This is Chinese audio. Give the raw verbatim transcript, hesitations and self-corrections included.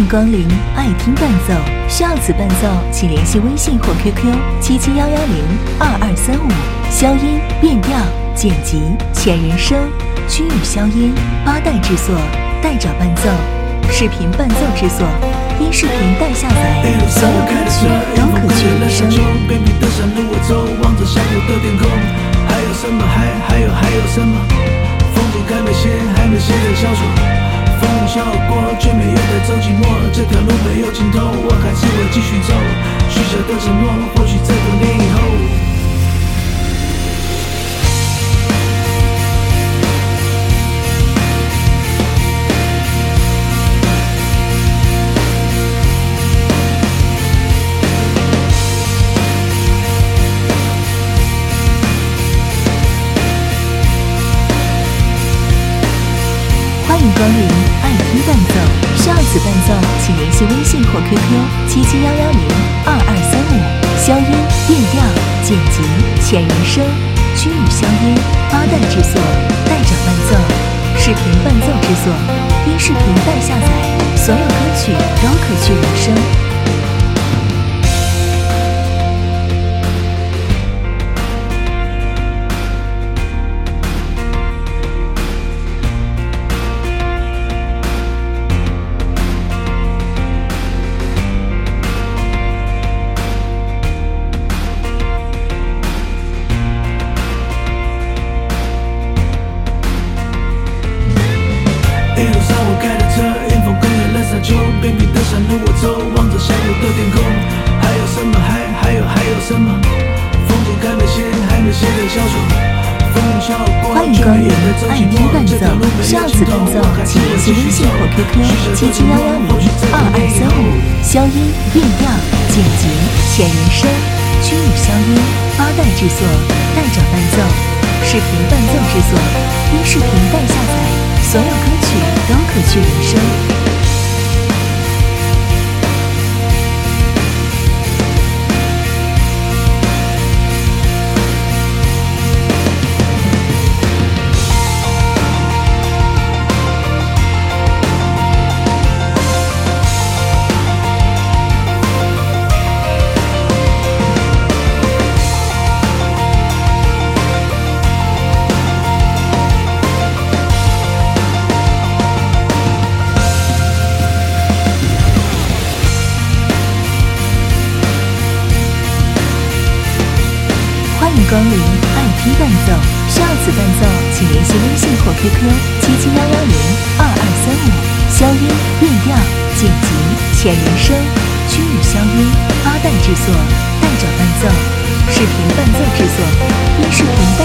光临爱听伴奏，需要此伴奏，请联系微信或 Q Q 七七幺幺零二二三五。消音、变调、剪辑、前人声、区域消音、八代制作、代找伴奏、视频伴奏制作、音视频带下载，所有歌曲都可去人声。 偏僻的山路我走，望着下午的天空，还有什么？还还有还有什么？风景还没写，还没写的小说。风笑过，却没有带走寂寞。这条路没有尽头，我还是会继续走。许下的承诺，或许在多年以后。 欢迎光临爱听伴奏，需要此伴奏，请联系微信或 Q Q 七七幺幺零二二三五。消音、变调、剪辑、前人声、区域消音、八代制作、代找伴奏、视频伴奏制作、音视频带下载，所有歌曲都可去人声。 一路上我开的车，迎风更远了沙丘，偏僻的山路我走，望着下午的天空，还有什么？还还有还有什么？风景还没写，还没写的小说。风笑过， 欢迎光临爱听伴奏，需要此伴奏，请联系微信或 Q Q 七七幺幺零二二三五。消音、变调、剪辑、前人声、区域消音、八代制作、代找伴奏、视频伴奏制作、音视频带下载，所有歌曲都可去人声。欢迎光临爱听伴奏，需要此伴奏，请联系微信或 Q Q 七七幺幺零二二三五。消音、变调、剪辑、前人声、区域消音、八代制作、代找伴奏、视频伴奏制作、音视频